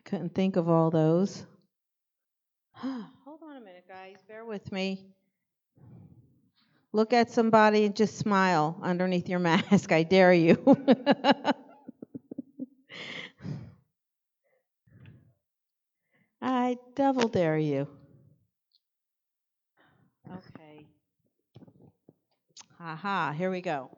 Couldn't think of all those. Hold on a minute, guys. Bear with me. Look at somebody and just smile underneath your mask. I dare you. I double dare you. Okay. Aha, here we go.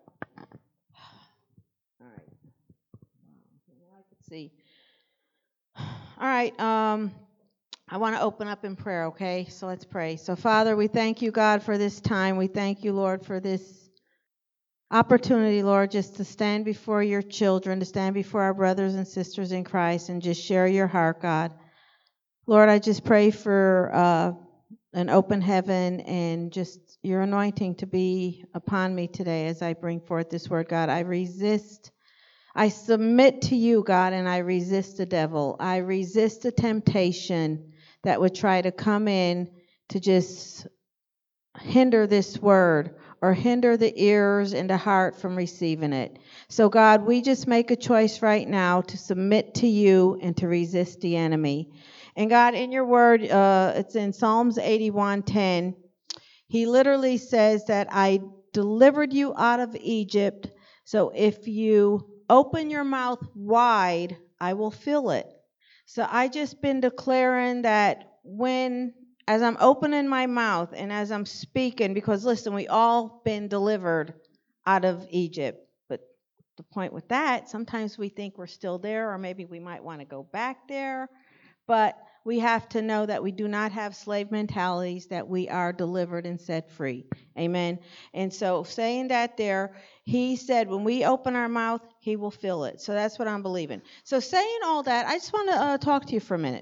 All right. Now I can see. All right. I want to open up in prayer, okay? So let's pray. So, Father, we thank you, God, for this time. We thank you, Lord, for this opportunity, Lord, just to stand before your children, to stand before our brothers and sisters in Christ and just share your heart, God. Lord, I just pray for an open heaven and just your anointing to be upon me today as I bring forth this word, God. I submit to you, God, and I resist the devil. I resist the temptation that would try to come in to just hinder this word or hinder the ears and the heart from receiving it. So, God, we just make a choice right now to submit to you and to resist the enemy. And, God, in your word, it's in Psalms 81:10. He literally says that I delivered you out of Egypt, so if you open your mouth wide, I will fill it. So I just been declaring that as I'm opening my mouth and as I'm speaking, because listen, we all been delivered out of Egypt. But the point with that, sometimes we think we're still there, or maybe we might want to go back there. But we have to know that we do not have slave mentalities, that we are delivered and set free. Amen. And so saying that there, he said when we open our mouth, he will fill it. So that's what I'm believing. So saying all that, I just want to talk to you for a minute.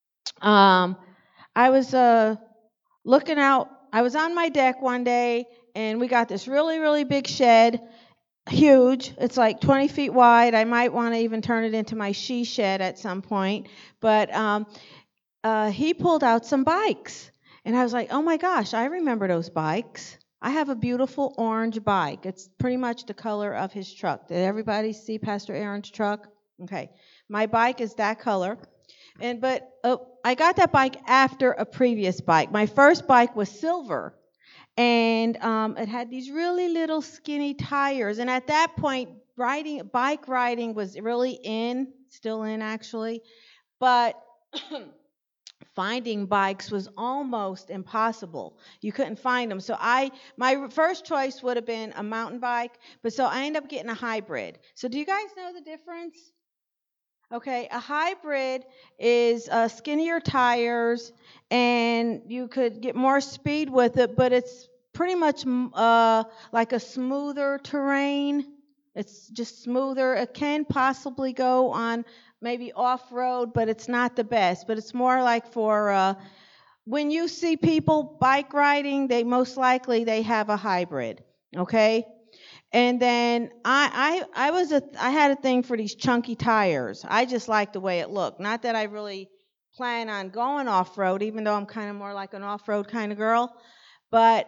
I was looking out. I was on my deck one day, and we got this really, really big shed. Huge. It's like 20 feet wide. I might want to even turn it into my she shed at some point. But he pulled out some bikes. And I was like, oh my gosh, I remember those bikes. I have a beautiful orange bike. It's pretty much the color of his truck. Did everybody see Pastor Aaron's truck? Okay. My bike is that color. But I got that bike after a previous bike. My first bike was silver. And it had these really little skinny tires. And at that point, bike riding was really still in actually. But finding bikes was almost impossible. You couldn't find them. So my first choice would have been a mountain bike. But so I ended up getting a hybrid. So do you guys know the difference? Okay, a hybrid is skinnier tires, and you could get more speed with it, but it's pretty much like a smoother terrain. It's just smoother. It can possibly go on maybe off-road, but it's not the best. But it's more like for when you see people bike riding, they most likely they have a hybrid, okay? And then I had a thing for these chunky tires. I just liked the way it looked. Not that I really plan on going off-road, even though I'm kind of more like an off-road kind of girl. But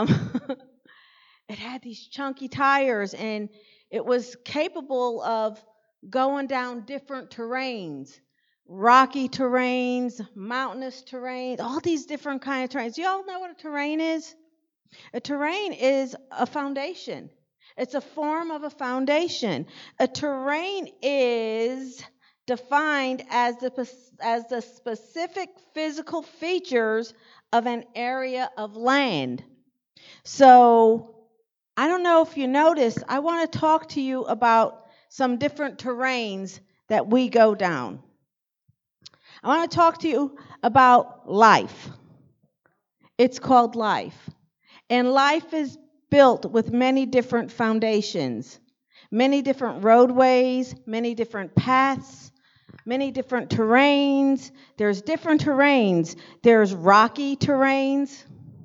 it had these chunky tires, and it was capable of going down different terrains. Rocky terrains, mountainous terrains, all these different kind of terrains. You all know what a terrain is? A terrain is a foundation. It's a form of a foundation. A terrain is defined as the specific physical features of an area of land. So, I don't know if you noticed, I want to talk to you about some different terrains that we go down. I want to talk to you about life. It's called life. And life is built with many different foundations, many different roadways, many different paths, many different terrains. There's different terrains. There's rocky terrains.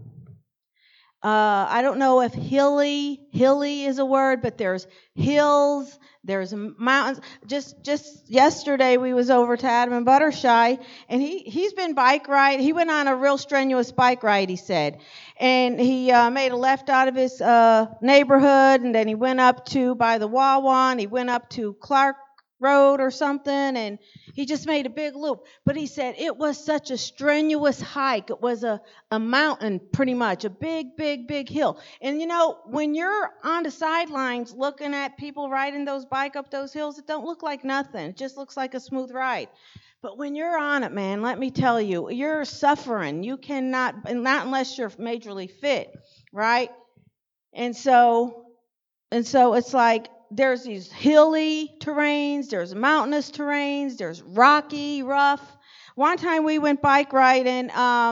I don't know if hilly is a word, but there's hills, there's mountains. Just yesterday we was over to Adam and Buttershy, and he's been bike ride. He went on a real strenuous bike ride, he said, and he made a left out of his neighborhood, and then he went up to by the Wawa, and he went up to Clark road or something, and he just made a big loop. But he said it was such a strenuous hike. It was a mountain, pretty much, a big, big, big hill. And when you're on the sidelines looking at people riding those bike up those hills, it don't look like nothing. It just looks like a smooth ride. But when you're on it, man, let me tell you, you're suffering. You cannot, and not unless you're majorly fit, right? And so it's like there's these hilly terrains, there's mountainous terrains, there's rocky, rough. One time we went bike riding,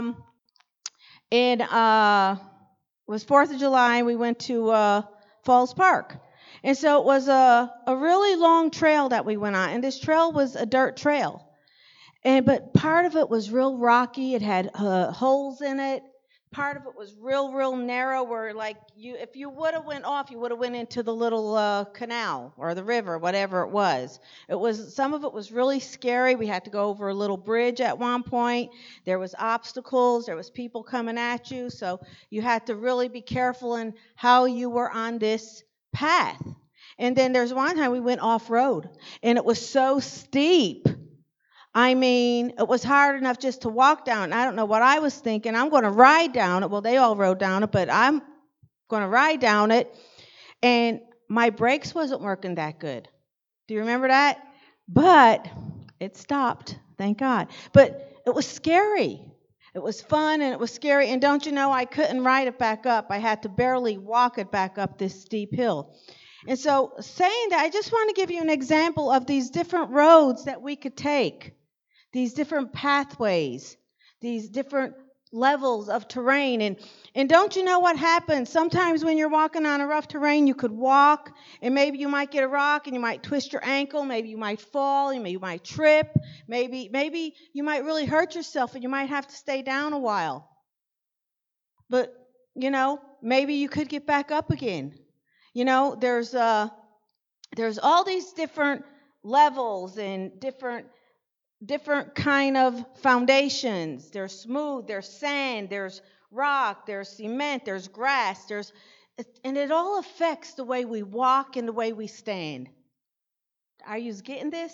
it was 4th of July, and we went to Falls Park. And so it was a really long trail that we went on, and this trail was a dirt trail. But part of it was real rocky. It had holes in it. Part of it was real narrow, where if you would have went off, you would have went into the little canal or the river, whatever it was. Some of it was really scary. We had to go over a little bridge at one point. There was obstacles. There was people coming at you, so you had to really be careful in how you were on this path. And then there's one time we went off road, and it was so steep. I mean, it was hard enough just to walk down. I don't know what I was thinking. I'm going to ride down it. Well, they all rode down it, but I'm going to ride down it. And my brakes wasn't working that good. Do you remember that? But it stopped, thank God. But it was scary. It was fun and it was scary. And don't you know, I couldn't ride it back up. I had to barely walk it back up this steep hill. And so saying that, I just want to give you an example of these different roads that we could take. These different pathways, these different levels of terrain. And don't you know what happens? Sometimes when you're walking on a rough terrain, you could walk, and maybe you might get a rock, and you might twist your ankle. Maybe you might fall, and you might trip. Maybe you might really hurt yourself, and you might have to stay down a while. But, maybe you could get back up again. There's all these different levels and different kind of foundations. There's smooth, there's sand, there's rock, there's cement, there's grass, and it all affects the way we walk and the way we stand. Are you getting this?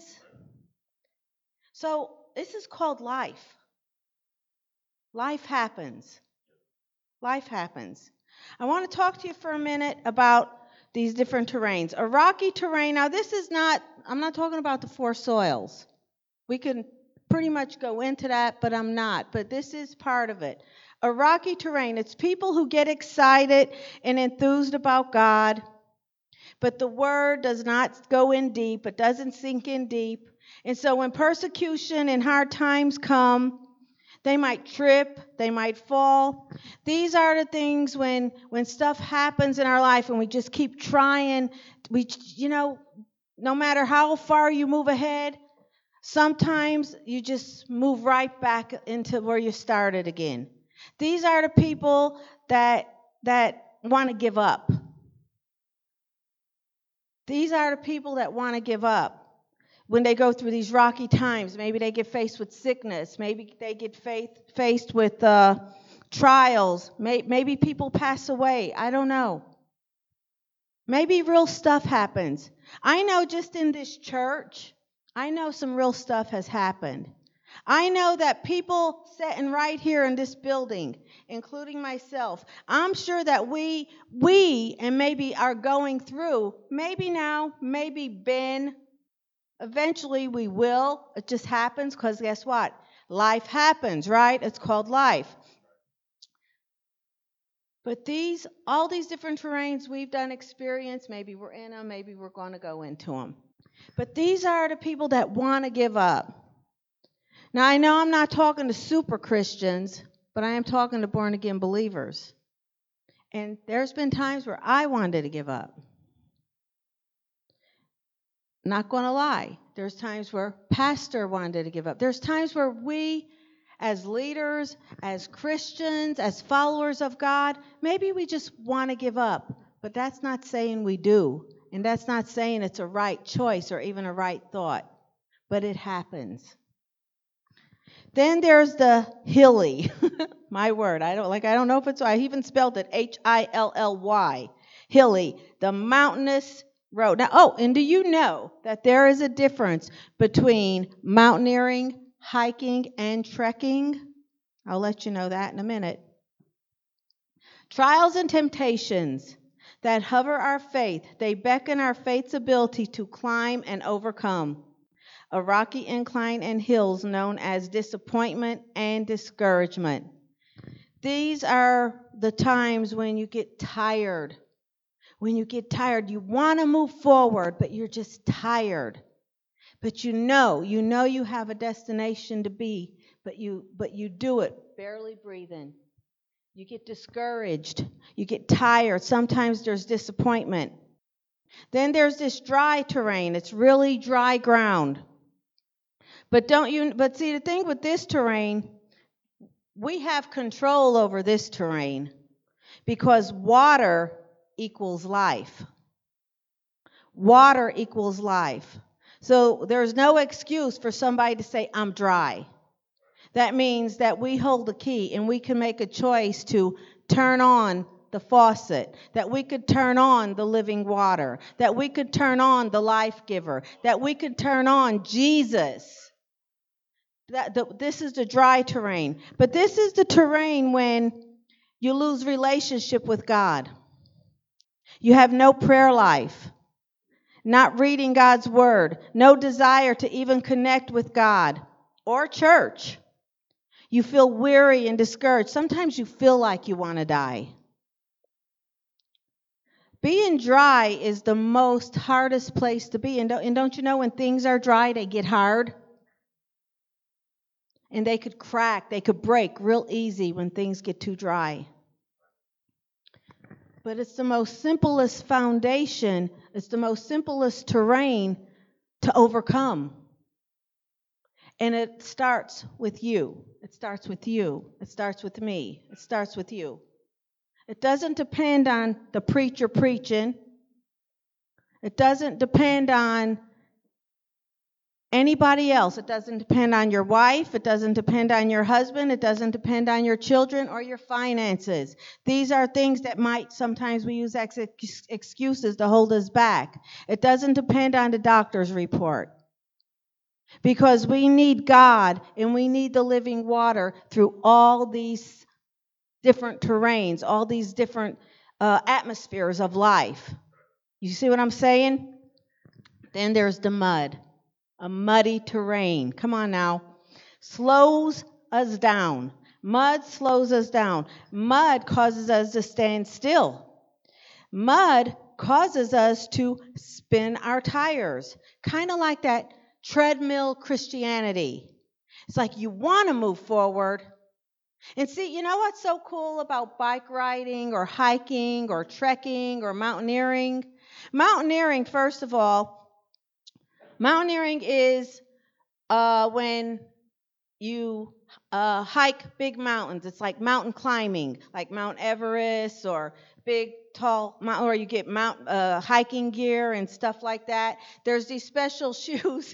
So this is called life. Life happens. Life happens. I want to talk to you for a minute about these different terrains. A rocky terrain, now I'm not talking about the four soils. We can pretty much go into that, but I'm not. But this is part of it. A rocky terrain, it's people who get excited and enthused about God, but the word does not go in deep. It doesn't sink in deep. And so when persecution and hard times come, they might trip, they might fall. These are the things when stuff happens in our life and we just keep trying. No matter how far you move ahead, sometimes you just move right back into where you started again. These are the people that want to give up. These are the people that want to give up when they go through these rocky times. Maybe they get faced with sickness. Maybe they get faced with trials. Maybe people pass away. I don't know. Maybe real stuff happens. I know just in this church, I know some real stuff has happened. I know that people sitting right here in this building, including myself, I'm sure that we and maybe are going through, maybe now, maybe been, eventually we will. It just happens because guess what? Life happens, right? It's called life. But all these different terrains we've done experience, maybe we're in them, maybe we're going to go into them. But these are the people that want to give up. Now, I know I'm not talking to super Christians, but I am talking to born-again believers. And there's been times where I wanted to give up. Not going to lie. There's times where pastor wanted to give up. There's times where we, as leaders, as Christians, as followers of God, maybe we just want to give up. But that's not saying we do. And that's not saying it's a right choice or even a right thought. But it happens. Then there's the hilly. My word. I don't know if it's, I even spelled it Hilly. Hilly. The mountainous road. Now, and do you know that there is a difference between mountaineering, hiking, and trekking? I'll let you know that in a minute. Trials and temptations that hover our faith, they beckon our faith's ability to climb and overcome a rocky incline and hills known as disappointment and discouragement. These are the times when you get tired. When you get tired, you want to move forward, but you're just tired. But you know you have a destination to be, but you do it barely breathing. You get discouraged. You get tired. Sometimes there's disappointment. Then there's this dry terrain. It's really dry ground. But see, the thing with this terrain, we have control over this terrain because water equals life. Water equals life. So there's no excuse for somebody to say, I'm dry. That means that we hold the key and we can make a choice to turn on the faucet, that we could turn on the living water, that we could turn on the life giver, that we could turn on Jesus. This is the dry terrain. But this is the terrain when you lose relationship with God. You have no prayer life, not reading God's word, no desire to even connect with God or church. You feel weary and discouraged. Sometimes you feel like you want to die. Being dry is the most hardest place to be. And don't you know when things are dry, they get hard? And they could crack, they could break real easy when things get too dry. But it's the most simplest foundation, it's the most simplest terrain to overcome. And it starts with you. It starts with you. It starts with me. It starts with you. It doesn't depend on the preacher preaching. It doesn't depend on anybody else. It doesn't depend on your wife. It doesn't depend on your husband. It doesn't depend on your children or your finances. These are things that might sometimes we use as excuses to hold us back. It doesn't depend on the doctor's report. Because we need God and we need the living water through all these different terrains, all these different atmospheres of life. You see what I'm saying? Then there's the mud. A muddy terrain. Come on now. Slows us down. Mud slows us down. Mud causes us to stand still. Mud causes us to spin our tires. Kind of like that treadmill Christianity. It's like you want to move forward. And see, you know what's so cool about bike riding or hiking or trekking or mountaineering? Mountaineering, first of all, mountaineering is when you hike big mountains. It's like mountain climbing, like Mount Everest or big, tall mountain, or you get hiking gear and stuff like that. There's these special shoes.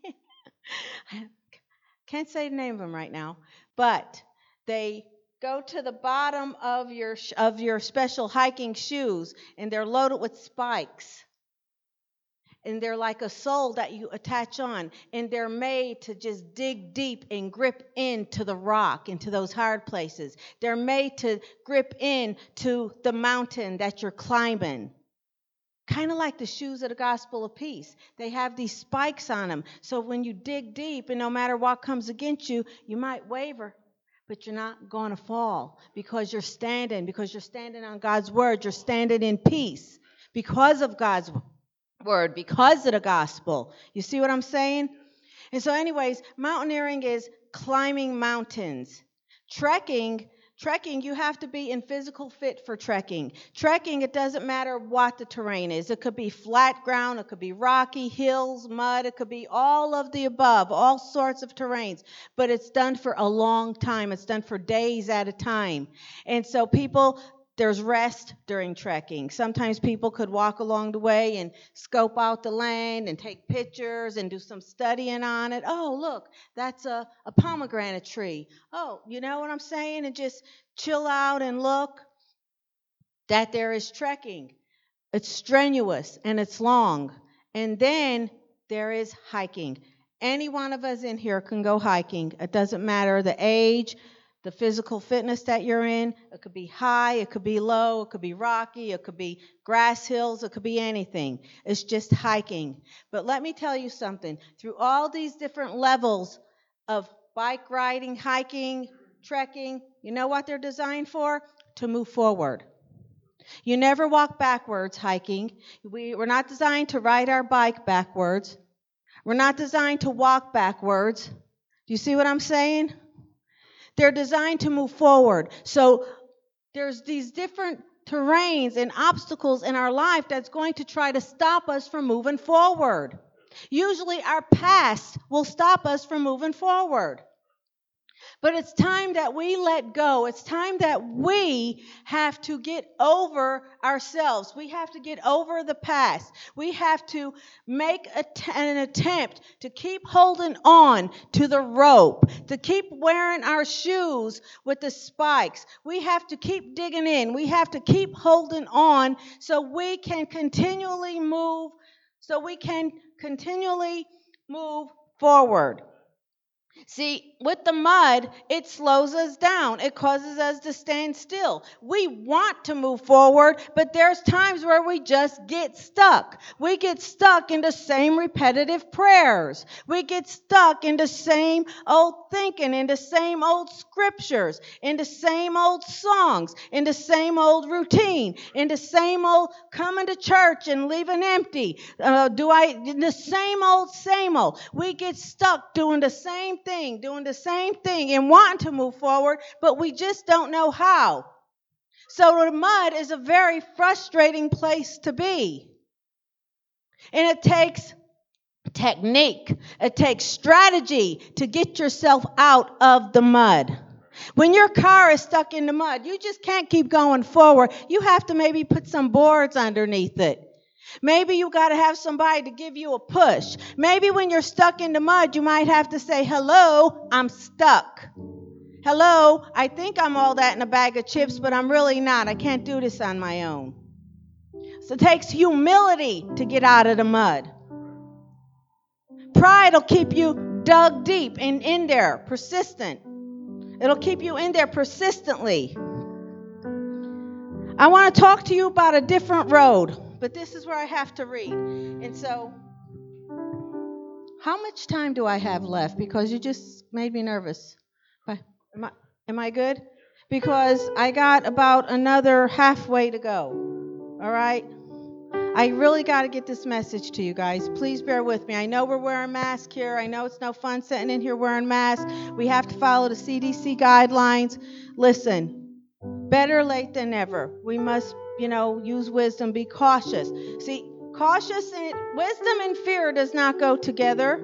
Can't say the name of them right now, but they go to the bottom of your special hiking shoes, and they're loaded with spikes. And they're like a sole that you attach on, and they're made to just dig deep and grip into the rock, into those hard places. They're made to grip into the mountain that you're climbing. Kind of like the shoes of the gospel of peace. They have these spikes on them. So when you dig deep, and no matter what comes against you, you might waver, but you're not going to fall because you're standing on God's word. You're standing in peace because of God's word, because of the gospel. You see what I'm saying? And so anyways, mountaineering is climbing mountains. Trekking, you have to be in physical fit for trekking. Trekking, it doesn't matter what the terrain is. It could be flat ground, it could be rocky, hills, mud, it could be all of the above, all sorts of terrains. But it's done for a long time. It's done for days at a time. And so there's rest during trekking. Sometimes people could walk along the way and scope out the land and take pictures and do some studying on it. Oh, look, that's a pomegranate tree. Oh, you know what I'm saying? And just chill out and look. That there is trekking. It's strenuous and it's long. And then there is hiking. Any one of us in here can go hiking. It doesn't matter the age, the physical fitness that you're in. It could be high, it could be low, it could be rocky, it could be grass hills, it could be anything. It's just hiking. But let me tell you something. Through all these different levels of bike riding, hiking, trekking, you know what they're designed for? To move forward. You never walk backwards hiking. We're not designed to ride our bike backwards. We're not designed to walk backwards. Do you see what I'm saying? They're designed to move forward. So there's these different terrains and obstacles in our life that's going to try to stop us from moving forward. Usually our past will stop us from moving forward. But it's time that we let go. It's time that we have to get over ourselves. We have to get over the past. We have to make an attempt to keep holding on to the rope, to keep wearing our shoes with the spikes. We have to keep digging in. We have to keep holding on so we can continually move, forward. See, with the mud, it slows us down. It causes us to stand still. We want to move forward, but there's times where we just get stuck. We get stuck in the same repetitive prayers. We get stuck in the same old thinking, in the same old scriptures, in the same old songs, in the same old routine, in the same old coming to church and leaving empty. In the same old. We get stuck doing the same thing and wanting to move forward, but we just don't know how. So the mud is a very frustrating place to be. And it takes technique. It takes strategy to get yourself out of the mud. When your car is stuck in the mud, you just can't keep going forward. You have to maybe put some boards underneath it. Maybe you got to have somebody to give you a push. Maybe when you're stuck in the mud, you might have to say, hello, I'm stuck. Hello, I think I'm all that in a bag of chips, but I'm really not. I can't do this on my own. So it takes humility to get out of the mud. Pride will keep you dug deep and in there, persistent. It'll keep you in there persistently. I want to talk to you about a different road. But this is where I have to read. And so, how much time do I have left? Because you just made me nervous. Am I good? Because I got about another halfway to go. All right? I really got to get this message to you guys. Please bear with me. I know we're wearing masks here. I know it's no fun sitting in here wearing masks. We have to follow the CDC guidelines. Listen, better late than never. We must use wisdom, be cautious. See, wisdom and fear does not go together.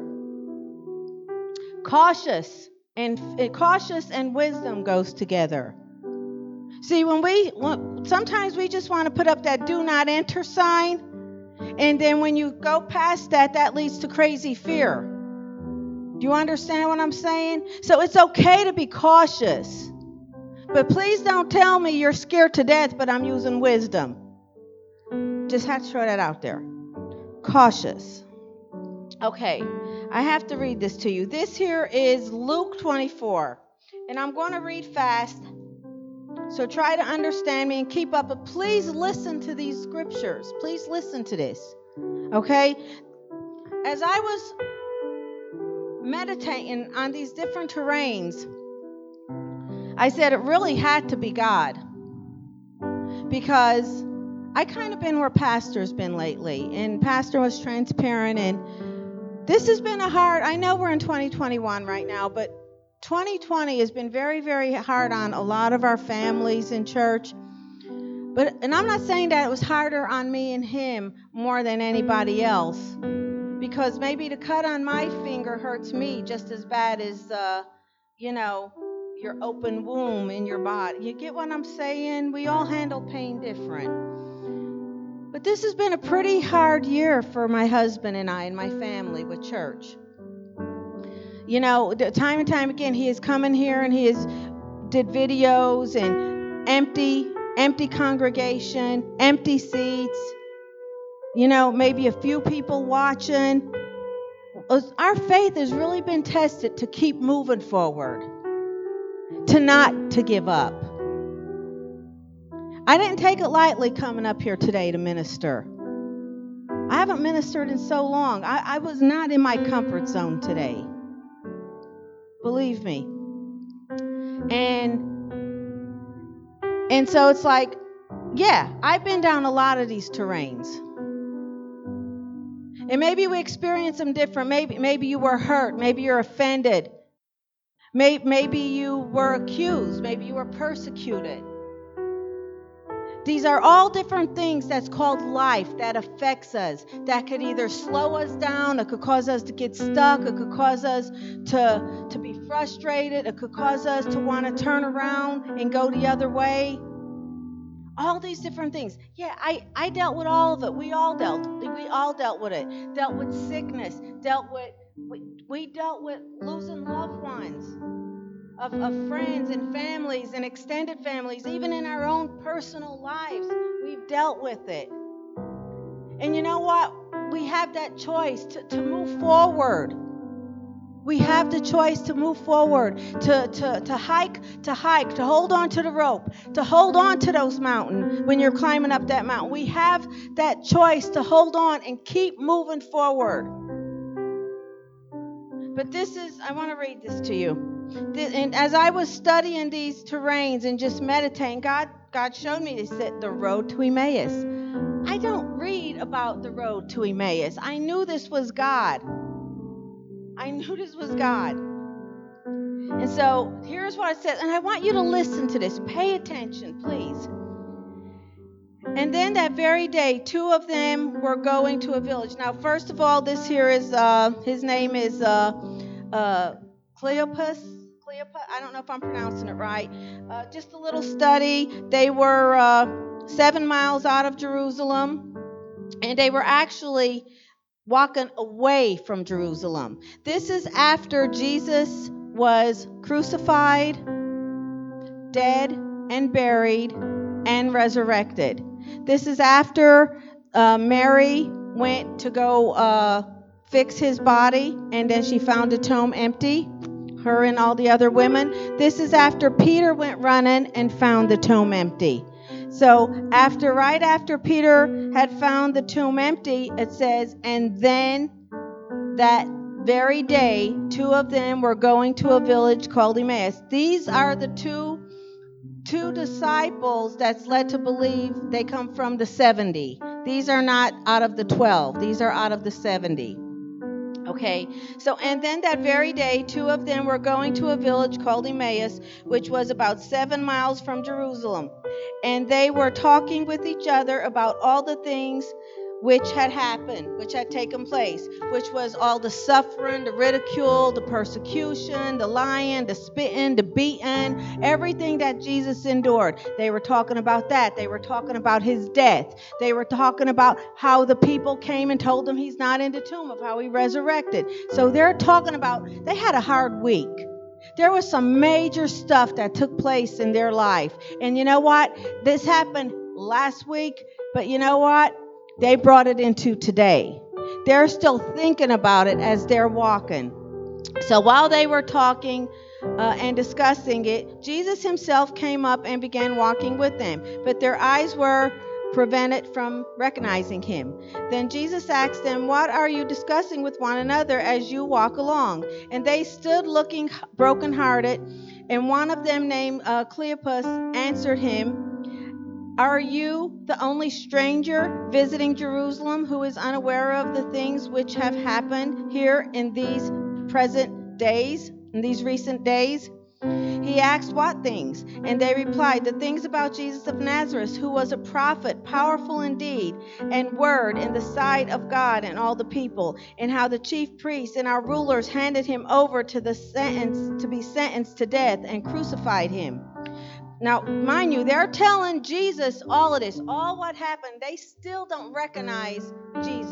Cautious and wisdom goes together. See, sometimes we just want to put up that do not enter sign, and then when you go past that leads to crazy fear. Do you understand what I'm saying? So it's okay to be cautious. But please don't tell me you're scared to death, but I'm using wisdom. Just have to throw that out there. Cautious. Okay, I have to read this to you. This here is Luke 24. And I'm going to read fast. So try to understand me and keep up. But please listen to these scriptures. Please listen to this. Okay? As I was meditating on these different terrains, I said it really had to be God, because I kind of been where Pastor's been lately, and Pastor was transparent, and this has been I know we're in 2021 right now, but 2020 has been very, very hard on a lot of our families in church, and I'm not saying that it was harder on me and him more than anybody else, because maybe the cut on my finger hurts me just as bad as, your open womb in your body. You get what I'm saying? We all handle pain different. But this has been a pretty hard year for my husband and I and my family with church. Time and time again, he has come in here and he has did videos and empty congregation, empty seats, maybe a few people watching. Our faith has really been tested to keep moving forward, to not to give up. I didn't take it lightly coming up here today to minister. I haven't ministered in so long. I was not in my comfort zone today. Believe me. And so it's like, yeah, I've been down a lot of these terrains. And maybe we experience them different. Maybe you were hurt. Maybe you're offended. Maybe you were accused. Maybe you were persecuted. These are all different things that's called life that affects us, that could either slow us down, it could cause us to get stuck, it could cause us to be frustrated, it could cause us to want to turn around and go the other way. All these different things. Yeah, I dealt with all of it. We all dealt with it. Dealt with sickness, we dealt with losing loved ones. Of friends and families and extended families, even in our own personal lives, we've dealt with it. And you know what? We have that choice to move forward. We have the choice to move forward, to hike, to hold on to the rope, to hold on to those mountains when you're climbing up that mountain. We have that choice to hold on and keep moving forward. But I want to read this to you. And as I was studying these terrains and just meditating, God showed me the road to Emmaus. I don't read about the road to Emmaus. I knew this was God. And so here's what it says. And I want you to listen to this. Pay attention, please. And then that very day, 2 of them were going to a village. Now, first of all, this here is, his name is Cleopas. I don't know if I'm pronouncing it right. Just a little study. They were 7 miles out of Jerusalem, and they were actually walking away from Jerusalem. This is after Jesus was crucified, dead, and buried, and resurrected. This is after Mary went to go fix his body, and then she found the tomb empty. Her and all the other women. This is after Peter went running and found the tomb empty. So right after Peter had found the tomb empty, it says, and then that very day, 2 of them were going to a village called Emmaus. These are the two disciples that's led to believe they come from the 70. These are not out of the 12. These are out of the 70. Okay, so and then that very day, 2 of them were going to a village called Emmaus, which was about 7 miles from Jerusalem. And they were talking with each other about all the things which had happened, which had taken place, which was all the suffering, the ridicule, the persecution, the lying, the spitting, the beating, everything that Jesus endured. They were talking about that. They were talking about his death. They were talking about how the people came and told him he's not in the tomb, of how he resurrected. So they're talking about, they had a hard week. There was some major stuff that took place in their life. And you know what? This happened last week, but you know what? They brought it into today. They're still thinking about it as they're walking. So while they were talking and discussing it, Jesus himself came up and began walking with them, but their eyes were prevented from recognizing him. Then Jesus asked them, "What are you discussing with one another as you walk along?" And they stood looking brokenhearted, and one of them named Cleopas answered him, "Are you the only stranger visiting Jerusalem who is unaware of the things which have happened here in these present days, in these recent days?" He asked, "What things?" And they replied, "The things about Jesus of Nazareth, who was a prophet, powerful in deed and word in the sight of God and all the people, and how the chief priests and our rulers handed him over to be sentenced to death and crucified him." Now, mind you, they're telling Jesus all of this, all what happened. They still don't recognize Jesus.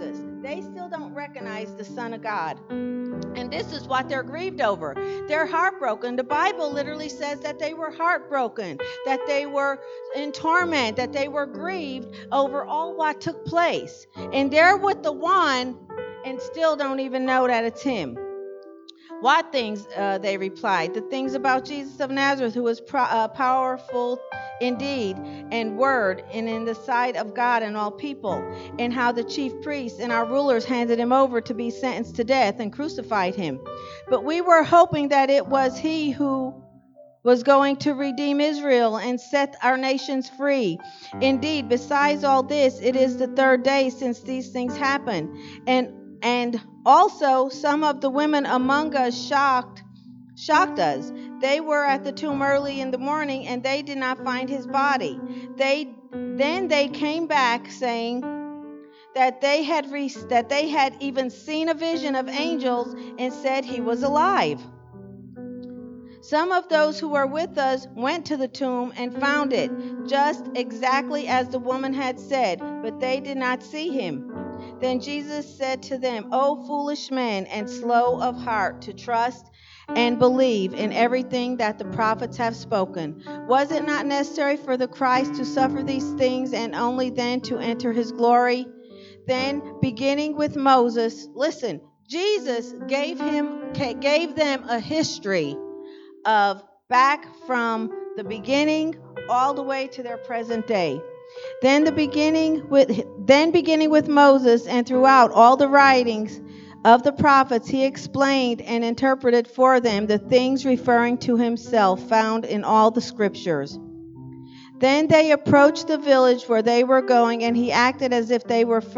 They still don't recognize the Son of God. And this is what they're grieved over. They're heartbroken. The Bible literally says that they were heartbroken, that they were in torment, that they were grieved over all what took place. And they're with the one and still don't even know that it's him. What things, they replied? The things about Jesus of Nazareth, who was powerful indeed and word and in the sight of God and all people, and how the chief priests and our rulers handed him over to be sentenced to death and crucified him. But we were hoping that it was he who was going to redeem Israel and set our nations free. Indeed, besides all this, it is the third day since these things happened. And also some of the women among us shocked us. They were at the tomb early in the morning, and they did not find his body. Then they came back saying that they had even seen a vision of angels and said he was alive. Some of those who were with us went to the tomb and found it just exactly as the woman had said, but they did not see him. Then Jesus said to them, "O foolish men and slow of heart to trust and believe in everything that the prophets have spoken. Was it not necessary for the Christ to suffer these things and only then to enter his glory?" Then, beginning with Moses, listen, Jesus gave them a history of back from the beginning all the way to their present day. Then beginning with Moses and throughout all the writings of the prophets, he explained and interpreted for them the things referring to himself found in all the scriptures. Then they approached the village where they were going, and he acted as if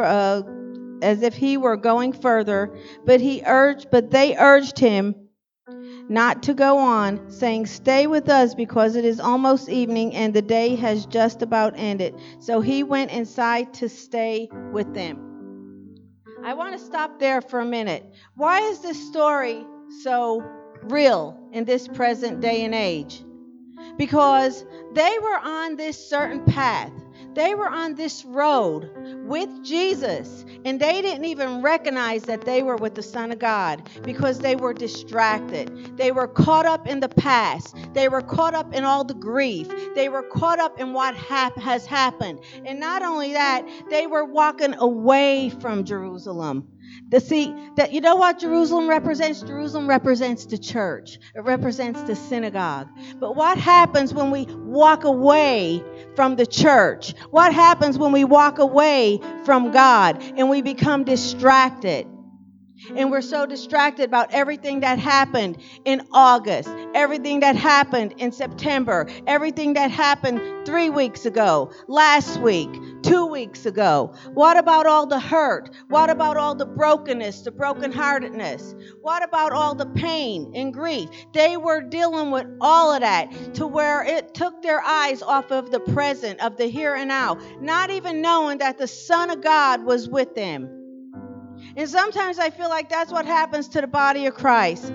he were going further, but they urged him not to go on, saying, "Stay with us, because it is almost evening and the day has just about ended." So he went inside to stay with them. I want to stop there for a minute. Why is this story so real in this present day and age? Because they were on this certain path. They were on this road with Jesus, and they didn't even recognize that they were with the Son of God because they were distracted. They were caught up in the past. They were caught up in all the grief. They were caught up in what has happened. And not only that, they were walking away from Jerusalem. You know what Jerusalem represents? Jerusalem represents the church. It represents the synagogue. But what happens when we walk away from the church? What happens when we walk away from God and we become distracted? And we're so distracted about everything that happened in August, everything that happened in September, everything that happened 3 weeks ago, last week, 2 weeks ago. What about all the hurt? What about all the brokenness, the brokenheartedness? What about all the pain and grief? They were dealing with all of that to where it took their eyes off of the present, of the here and now, not even knowing that the Son of God was with them. And sometimes I feel like that's what happens to the body of Christ.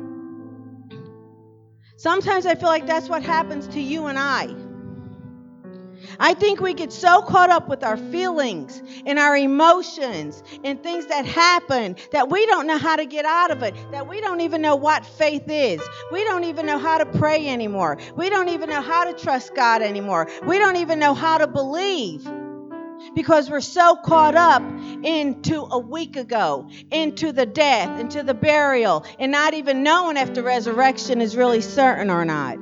Sometimes I feel like that's what happens to you and I. I think we get so caught up with our feelings and our emotions and things that happen that we don't know how to get out of it, that we don't even know what faith is. We don't even know how to pray anymore. We don't even know how to trust God anymore. We don't even know how to believe. Because we're so caught up into a week ago, into the death, into the burial, and not even knowing if the resurrection is really certain or not.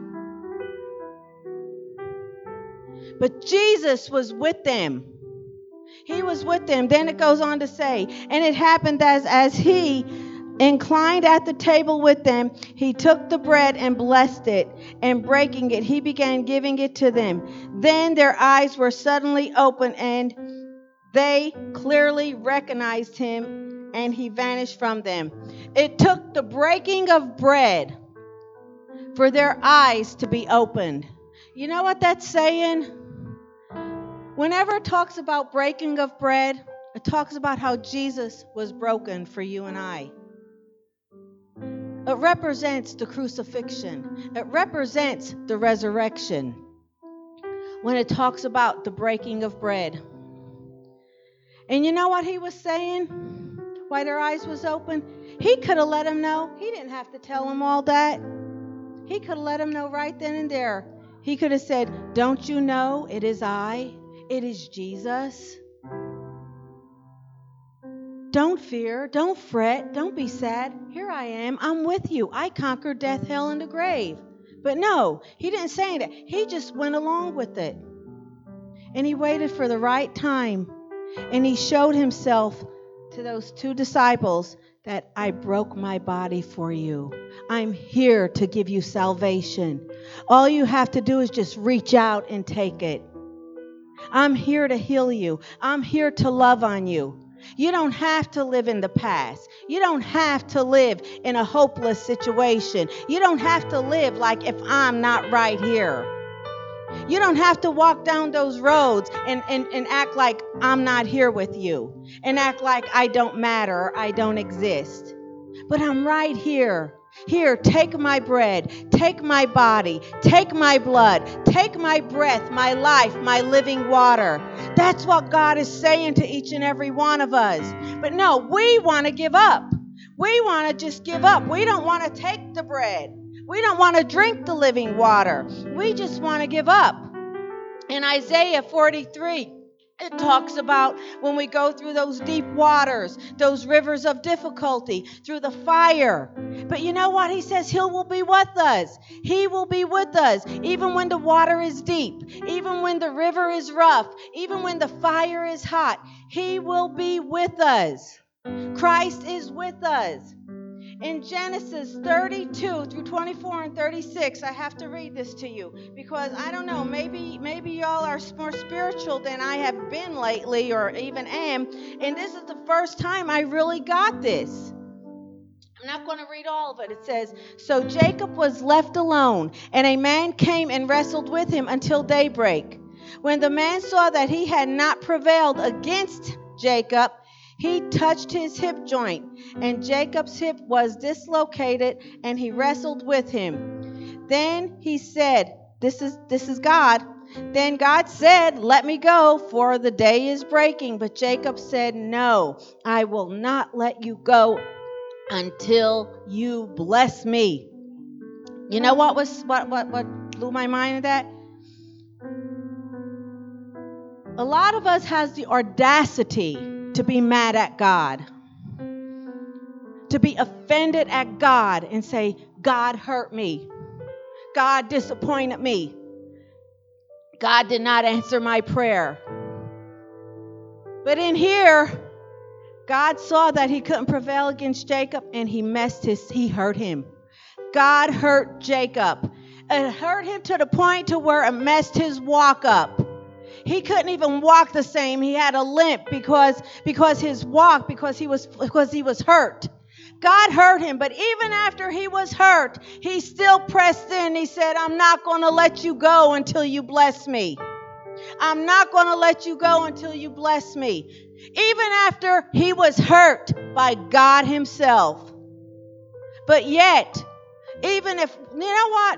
But Jesus was with them. He was with them. Then it goes on to say, and it happened as he inclined at the table with them, he took the bread and blessed it, and breaking it, he began giving it to them. Then their eyes were suddenly opened, and they clearly recognized him, and he vanished from them. It took the breaking of bread for their eyes to be opened. You know what that's saying? Whenever it talks about breaking of bread, it talks about how Jesus was broken for you and I. It represents the crucifixion. It represents the resurrection. When it talks about the breaking of bread. And you know what he was saying? Why their eyes was open? He could have let them know. He didn't have to tell them all that. He could have let them know right then and there. He could have said, don't you know it is I? It is Jesus. Don't fear. Don't fret. Don't be sad. Here I am. I'm with you. I conquered death, hell, and the grave. But no, he didn't say that. He just went along with it. And he waited for the right time. And he showed himself to those two disciples that I broke my body for you. I'm here to give you salvation. All you have to do is just reach out and take it. I'm here to heal you. I'm here to love on you. You don't have to live in the past. You don't have to live in a hopeless situation. You don't have to live like if I'm not right here. You don't have to walk down those roads and act like I'm not here with you and act like I don't matter or I don't exist. But I'm right here. Here, take my bread, take my body, take my blood, take my breath, my life, my living water. That's what God is saying to each and every one of us. But no, we want to give up. We want to just give up. We don't want to take the bread. We don't want to drink the living water. We just want to give up. In Isaiah 43, it talks about when we go through those deep waters, those rivers of difficulty, through the fire. But you know what? He says He will be with us. He will be with us even when the water is deep, even when the river is rough, even when the fire is hot. He will be with us. Christ is with us. In Genesis 32 through 24 and 36, I have to read this to you because I don't know, maybe y'all are more spiritual than I have been lately or even am, and this is the first time I really got this. I'm not going to read all of it. It says, so Jacob was left alone, and a man came and wrestled with him until daybreak. When the man saw that he had not prevailed against Jacob, he touched his hip joint, and Jacob's hip was dislocated, and he wrestled with him. Then he said, this is God. Then God said, let me go, for the day is breaking. But Jacob said, no, I will not let you go until you bless me. You know what blew my mind in that? A lot of us has the audacity to be mad at God, to be offended at God and say, God hurt me. God disappointed me. God did not answer my prayer. But in here, God saw that he couldn't prevail against Jacob and he hurt him. God hurt Jacob. It hurt him to the point to where it messed his walk up. He couldn't even walk the same. He had a limp because he was hurt. God hurt him, but even after he was hurt, he still pressed in. He said, I'm not going to let you go until you bless me. I'm not going to let you go until you bless me. Even after he was hurt by God himself. But yet, even if, you know what?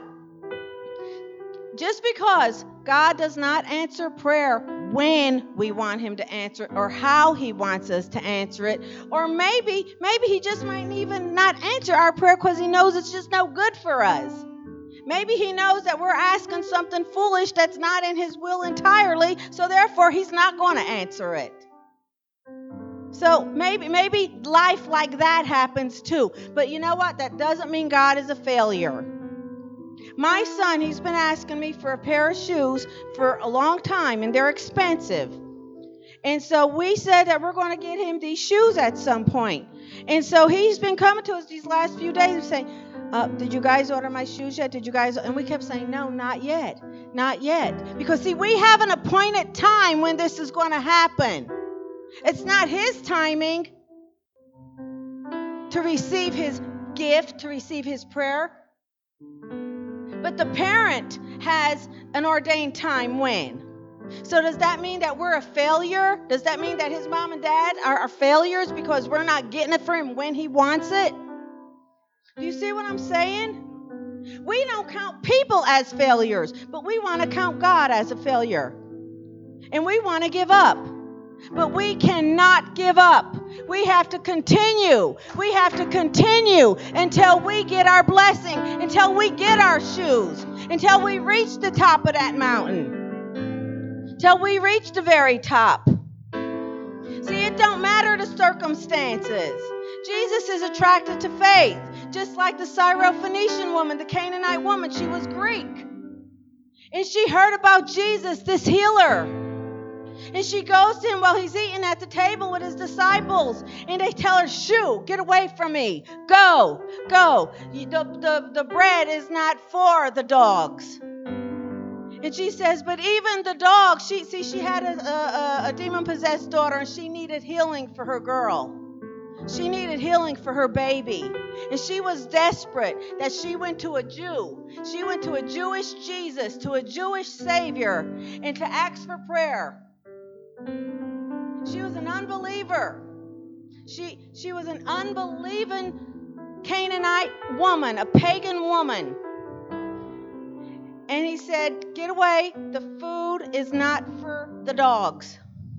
Just because God does not answer prayer when we want him to answer it or how he wants us to answer it, or maybe he just might even not answer our prayer because he knows it's just no good for us. Maybe he knows that we're asking something foolish that's not in his will entirely, so therefore he's not going to answer it. So maybe life like that happens too. But you know what? That doesn't mean God is a failure. My son, he's been asking me for a pair of shoes for a long time, and they're expensive. And so we said that we're going to get him these shoes at some point. And so he's been coming to us these last few days and saying, did you guys order my shoes yet? Did you guys? And we kept saying, no, not yet. Not yet. Because, see, we have an appointed time when this is going to happen. It's not his timing to receive his gift, to receive his prayer. But the parent has an ordained time when. So does that mean that we're a failure? Does that mean that his mom and dad are failures because we're not getting it for him when he wants it? Do you see what I'm saying? We don't count people as failures, but we want to count God as a failure. And we want to give up. But we cannot give up. We have to continue. We have to continue until we get our blessing, until we get our shoes, until we reach the top of that mountain, until we reach the very top. See, it don't matter the circumstances. Jesus is attracted to faith, just like the Syrophoenician woman, the Canaanite woman. She was Greek. And she heard about Jesus, this healer. And she goes to him while he's eating at the table with his disciples. And they tell her, shoo, get away from me. Go. The bread is not for the dogs. And she says, but even the dogs, she had a demon-possessed daughter, and she needed healing for her girl. She needed healing for her baby. And she was desperate that she went to a Jew. She went to a Jewish Jesus, to a Jewish Savior, and to ask for prayer. She was an unbeliever. She was an unbelieving Canaanite woman, a pagan woman. And he said, get away. The food is not for the dogs.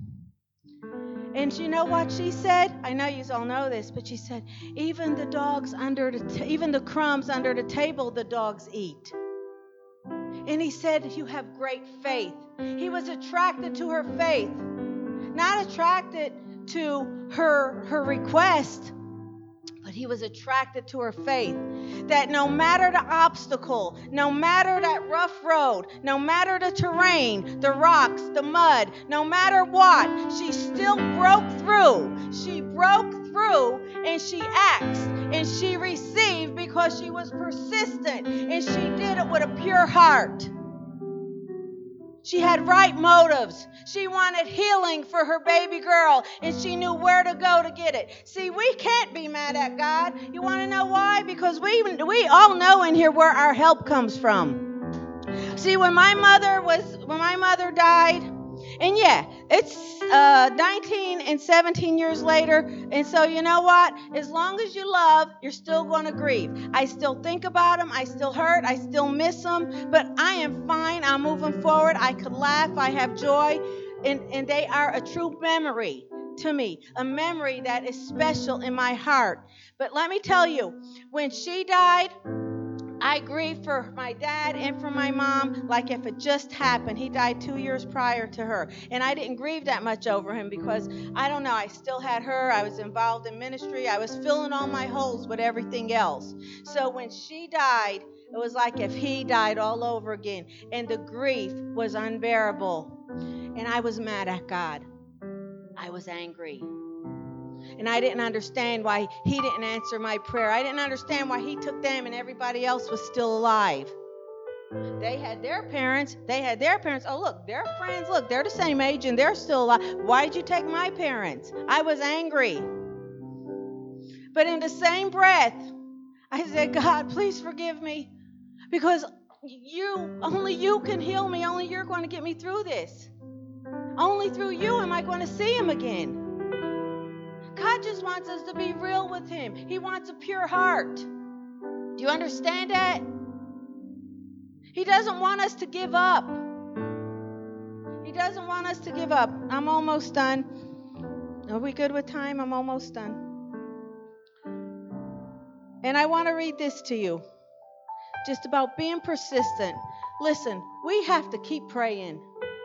And you know what she said? I know you all know this, but she said, even the dogs even the crumbs under the table, the dogs eat. And he said, you have great faith. He was attracted to her faith, not attracted to her request, but he was attracted to her faith. That no matter the obstacle, no matter that rough road, no matter the terrain, the rocks, the mud, no matter what, she still broke through. She broke through and she asked and she received because she was persistent and she did it with a pure heart. She had right motives. She wanted healing for her baby girl, and she knew where to go to get it. See, we can't be mad at God. You want to know why? Because we all know in here where our help comes from. See, when my mother died, and yeah, it's 19 and 17 years later, and so you know what? As long as you love, you're still going to grieve. I still think about them. I still hurt. I still miss them, but I am fine. I'm moving forward. I could laugh. I have joy, and they are a true memory to me, a memory that is special in my heart. But let me tell you, when she died, I grieved for my dad and for my mom like if it just happened. He died 2 years prior to her. And I didn't grieve that much over him because, I don't know, I still had her. I was involved in ministry. I was filling all my holes with everything else. So when she died, it was like if he died all over again. And the grief was unbearable. And I was mad at God. I was angry. And I didn't understand why he didn't answer my prayer. I didn't understand why he took them and everybody else was still alive. They had their parents. Oh, look, their friends. Look, they're the same age and they're still alive. Why did you take my parents? I was angry. But in the same breath, I said, God, please forgive me. Because only you can heal me. Only you're going to get me through this. Only through you am I going to see him again. God just wants us to be real with him. He wants a pure heart. Do you understand that? He doesn't want us to give up. He doesn't want us to give up. I'm almost done. Are we good with time? I'm almost done. And I want to read this to you. Just about being persistent. Listen, we have to keep praying.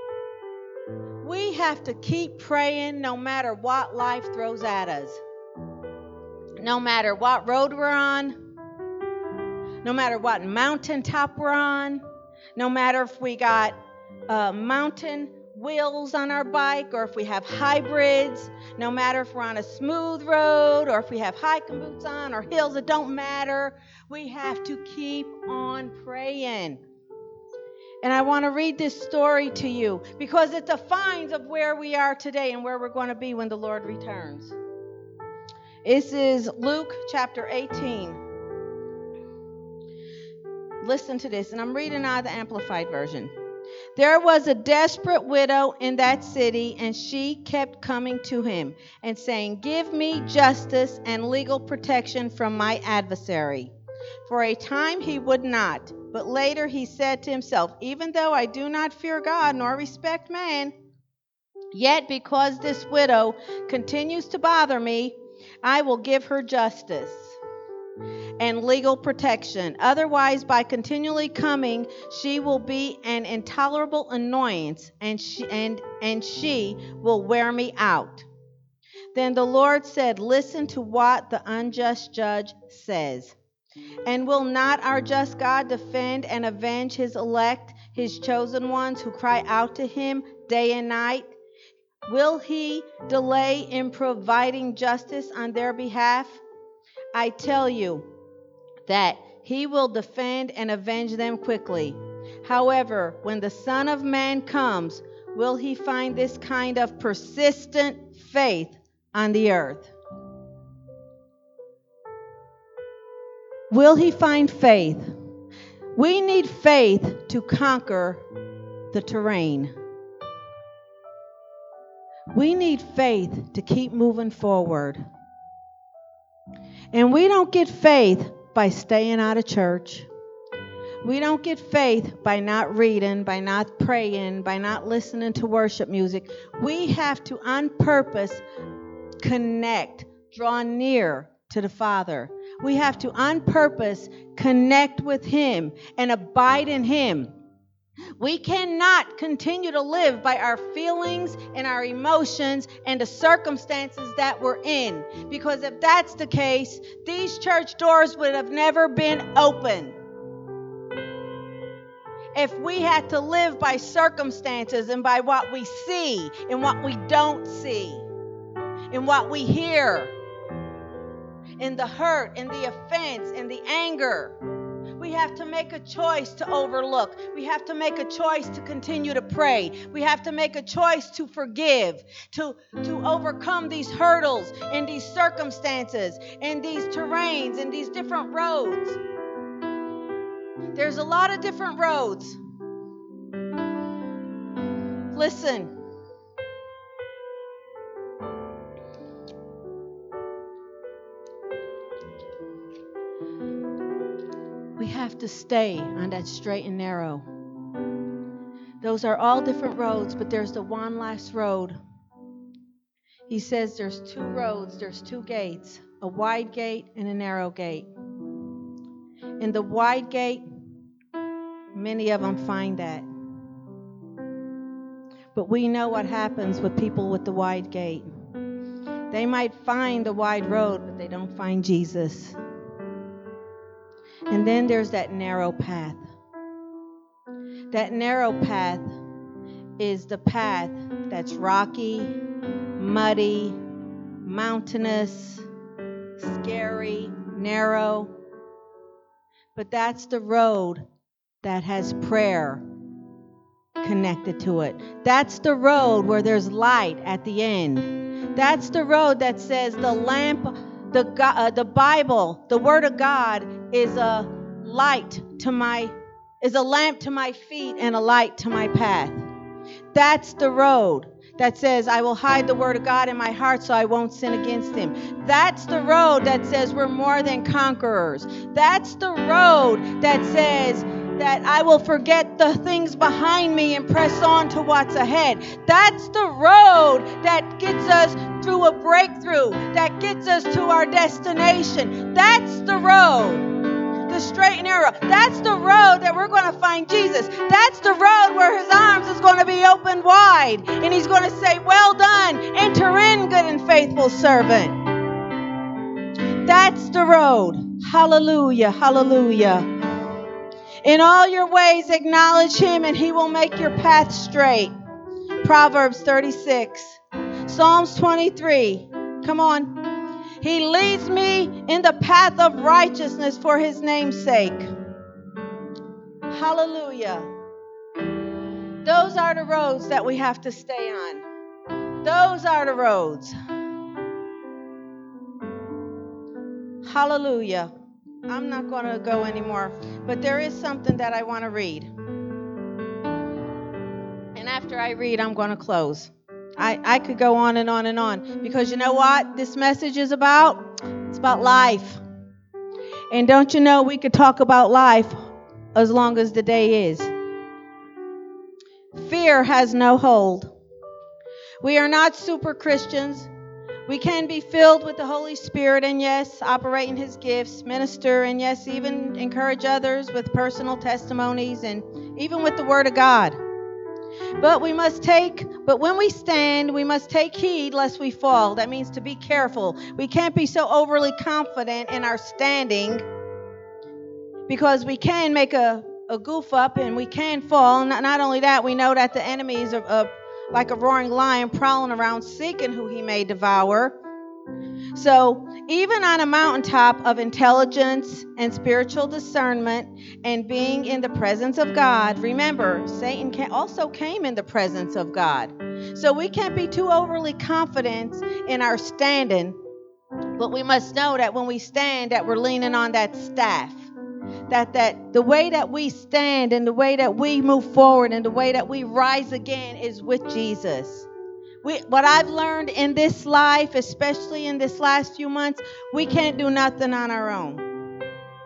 We have to keep praying no matter what life throws at us. No matter what road we're on. No matter what mountaintop we're on. No matter if we got mountain wheels on our bike or if we have hybrids. No matter if we're on a smooth road or if we have hiking boots on or hills. It don't matter. We have to keep on praying. And I want to read this story to you because it defines of where we are today and where we're going to be when the Lord returns. This is Luke chapter 18. Listen to this, and I'm reading out of the Amplified Version. There was a desperate widow in that city, and she kept coming to him and saying, give me justice and legal protection from my adversary. For a time he would not. But later he said to himself, even though I do not fear God nor respect man, Yet because this widow continues to bother me, I will give her justice and legal protection. Otherwise, by continually coming, she will be an intolerable annoyance, and she will wear me out." Then the Lord said, "Listen to what the unjust judge says. And will not our just God defend and avenge his elect, his chosen ones who cry out to him day and night? Will he delay in providing justice on their behalf? I tell you that he will defend and avenge them quickly. However, when the Son of Man comes, will he find this kind of persistent faith on the earth?" Will he find faith? We need faith to conquer the terrain. We need faith to keep moving forward. And we don't get faith by staying out of church. We don't get faith by not reading, by not praying, by not listening to worship music. We have to on purpose connect, draw near to the Father. We have to on purpose connect with him and abide in him. We cannot continue to live by our feelings and our emotions and the circumstances that we're in. Because if that's the case, these church doors would have never been open. If we had to live by circumstances and by what we see and what we don't see, and what we hear, and the hurt, and the offense, and the anger, we have to make a choice to overlook. We have to make a choice to continue to pray. We have to make a choice to forgive, to overcome these hurdles and these circumstances and these terrains and these different roads. There's a lot of different roads. Listen. We have to stay on that straight and narrow. Those are all different roads, but there's the one last road. He says there's two roads, there's two gates, a wide gate and a narrow gate. In the wide gate, many of them find that. But we know what happens with people with the wide gate. They might find the wide road, but they don't find Jesus. And then there's that narrow path. That narrow path is the path that's rocky, muddy, mountainous, scary, narrow. But that's the road that has prayer connected to it. That's the road where there's light at the end. That's the road that says the lamp, the Bible, the Word of God is a lamp to my feet and a light to my path. That's the road that says I will hide the Word of God in my heart so I won't sin against him. That's the road that says we're more than conquerors. That's the road that says that I will forget the things behind me and press on to what's ahead. That's the road that gets us through a breakthrough, that gets us to our destination. That's the road, the straight and narrow. That's the road that we're going to find Jesus. That's the road where his arms is going to be opened wide, and he's going to say, "Well done, enter in, good and faithful servant." That's the road. Hallelujah, hallelujah. In all your ways acknowledge him, and he will make your path straight. Proverbs 36. Psalms 23. Come on. He leads me in the path of righteousness for his name's sake. Hallelujah. Those are the roads that we have to stay on. Those are the roads. Hallelujah. I'm not going to go anymore, but there is something that I want to read. And after I read, I'm going to close. I could go on and on and on, because you know what this message is about? It's about life. And don't you know we could talk about life as long as the day is. Fear has no hold. We are not super Christians. We can be filled with the Holy Spirit and, yes, operate in His gifts, minister, and, yes, even encourage others with personal testimonies and even with the Word of God. But when we stand, we must take heed lest we fall. That means to be careful. We can't be so overly confident in our standing because we can make a goof up and we can fall. Not only that, we know that the enemy is like a roaring lion prowling around seeking who he may devour. So even on a mountaintop of intelligence and spiritual discernment and being in the presence of God, remember, Satan also came in the presence of God. So we can't be too overly confident in our standing, but we must know that when we stand, that we're leaning on that staff. That the way that we stand and the way that we move forward and the way that we rise again is with Jesus. What I've learned in this life, especially in this last few months, we can't do nothing on our own.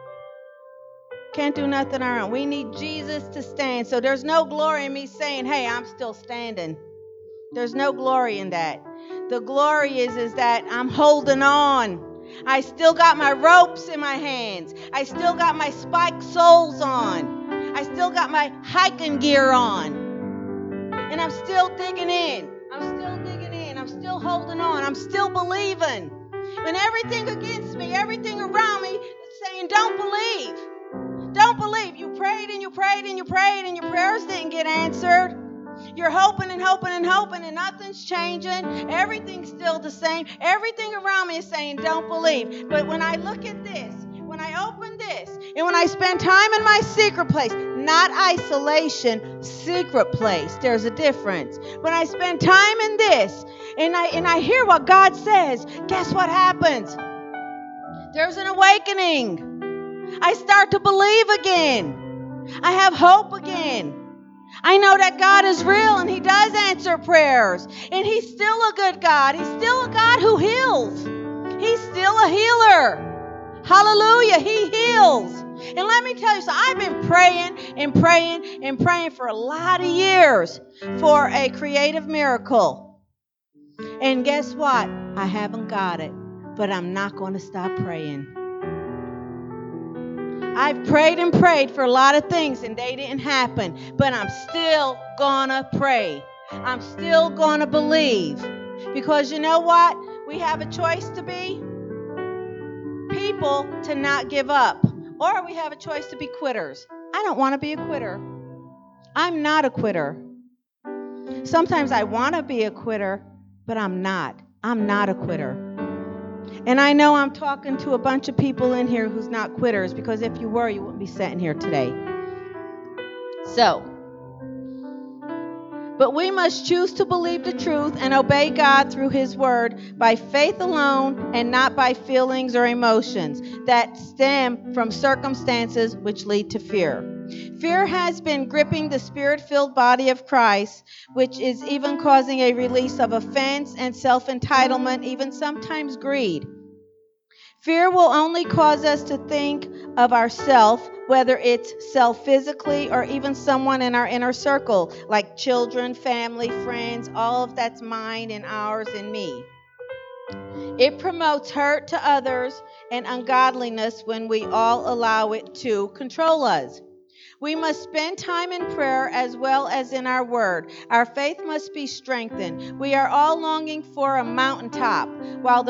Can't do nothing on our own. We need Jesus to stand. So there's no glory in me saying, hey, I'm still standing. There's no glory in that. The glory is that I'm holding on. I still got my ropes in my hands. I still got my spiked soles on. I still got my hiking gear on. And I'm still digging in. I'm still holding on. I'm still believing. When everything against me, everything around me is saying, don't believe. Don't believe. You prayed and you prayed and you prayed and your prayers didn't get answered. You're hoping and hoping and hoping and nothing's changing. Everything's still the same. Everything around me is saying, don't believe. But when I look at this, when I open this, and when I spend time in my secret place, not isolation, secret place, there's a difference. When I spend time in this, and I hear what God says, guess what happens? There's an awakening. I start to believe again. I have hope again. I know that God is real and He does answer prayers. And He's still a good God. He's still a God who heals. He's still a healer. Hallelujah. He heals. And let me tell you, so I've been praying and praying and praying for a lot of years for a creative miracle. And guess what? I haven't got it, but I'm not going to stop praying. I've prayed and prayed for a lot of things and they didn't happen, but I'm still gonna pray. I'm still gonna believe. Because you know what? We have a choice to be people to not give up, or we have a choice to be quitters. I don't want to be a quitter. I'm not a quitter. Sometimes I want to be a quitter, but I'm not. I'm not a quitter. And I know I'm talking to a bunch of people in here who's not quitters, because if you were, you wouldn't be sitting here today. But we must choose to believe the truth and obey God through His Word by faith alone and not by feelings or emotions that stem from circumstances which lead to fear. Fear has been gripping the Spirit-filled body of Christ, which is even causing a release of offense and self-entitlement, even sometimes greed. Fear will only cause us to think of ourselves, whether it's self physically or even someone in our inner circle, like children, family, friends, all of that's mine and ours and me. It promotes hurt to others and ungodliness when we all allow it to control us. We must spend time in prayer as well as in our word. Our faith must be strengthened. We are all longing for a mountaintop, while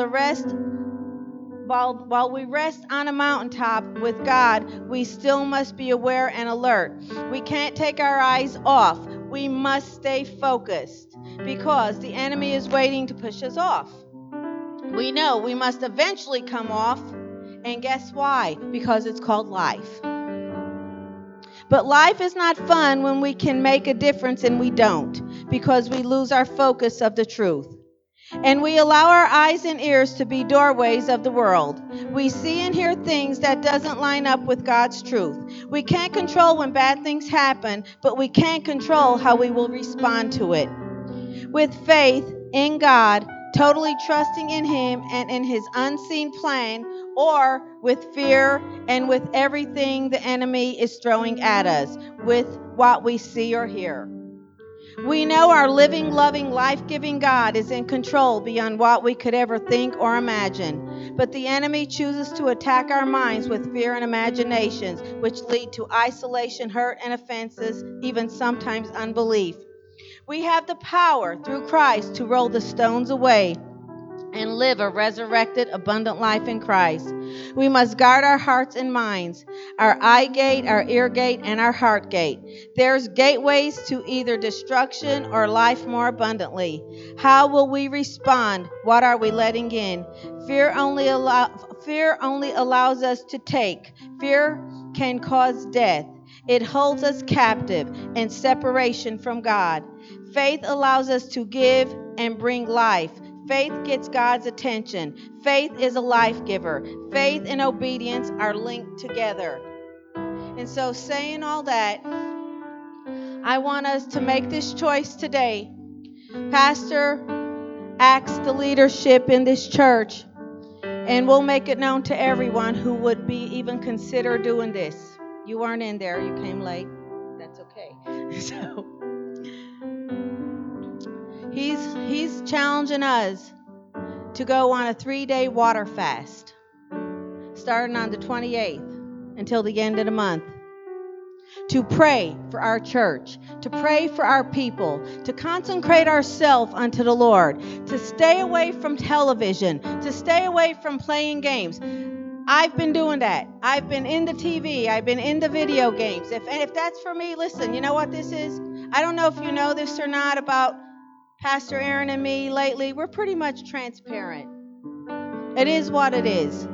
we rest on a mountaintop with God, we still must be aware and alert. We can't take our eyes off. We must stay focused because the enemy is waiting to push us off. We know we must eventually come off, and guess why? Because it's called life. But life is not fun when we can make a difference and we don't, because we lose our focus of the truth. And we allow our eyes and ears to be doorways of the world. We see and hear things that doesn't line up with God's truth. We can't control when bad things happen, but we can control how we will respond to it. With faith in God, totally trusting in Him and in His unseen plan, or with fear and with everything the enemy is throwing at us, with what we see or hear. We know our living, loving, life-giving God is in control beyond what we could ever think or imagine. But the enemy chooses to attack our minds with fear and imaginations, which lead to isolation, hurt, and offenses, even sometimes unbelief. We have the power through Christ to roll the stones away and live a resurrected, abundant life in Christ. We must guard our hearts and minds, our eye gate, our ear gate, and our heart gate. There's gateways to either destruction or life more abundantly. How will we respond? What are we letting in? Fear only allows us to take. Fear can cause death. It holds us captive and separation from God. Faith allows us to give and bring life. Faith gets God's attention. Faith is a life giver. Faith and obedience are linked together. And so, saying all that, I want us to make this choice today. Pastor asks the leadership in this church, and we'll make it known to everyone who would be even consider doing this. You weren't in there. You came late. That's okay. So He's challenging us to go on a 3-day water fast, starting on the 28th until the end of the month, to pray for our church, to pray for our people, to consecrate ourselves unto the Lord, to stay away from television, to stay away from playing games. I've been doing that. I've been in the TV. I've been in the video games. If that's for me, listen, you know what this is? I don't know if you know this or not about Pastor Aaron and me lately. We're pretty much transparent. It is what it is.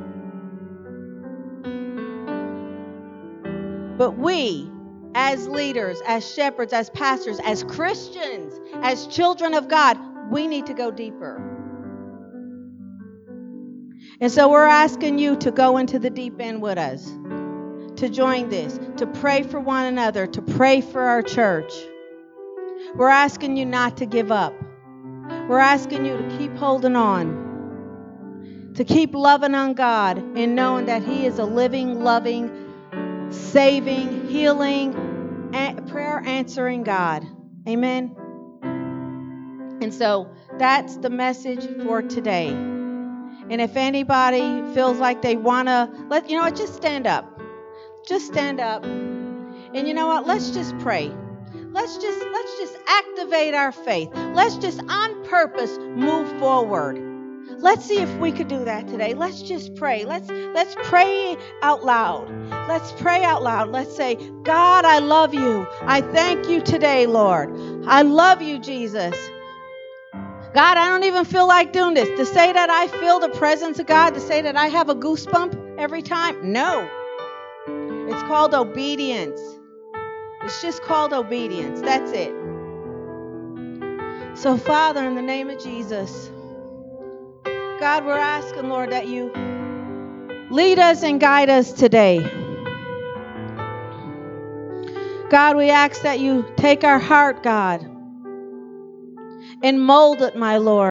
But we, as leaders, as shepherds, as pastors, as Christians, as children of God, we need to go deeper. And so we're asking you to go into the deep end with us, to join this, to pray for one another, to pray for our church. We're asking you not to give up. We're asking you to keep holding on, to keep loving on God and knowing that He is a living, loving, saving, healing, prayer answering God. Amen. And so that's the message for today. And if anybody feels like they want to, just stand up. Just stand up. And you know what? Let's just pray. Let's just activate our faith. Let's just on purpose move forward. Let's see if we could do that today. Let's just pray. Let's pray out loud. Let's pray out loud. Let's say, God, I love you. I thank you today, Lord. I love you, Jesus. God, I don't even feel like doing this. To say that I feel the presence of God, to say that I have a goosebump every time, no. It's called obedience. It's just called obedience. That's it. So, Father, in the name of Jesus, God, we're asking, Lord, that you lead us and guide us today. God, we ask that you take our heart, God, and mold it, my Lord.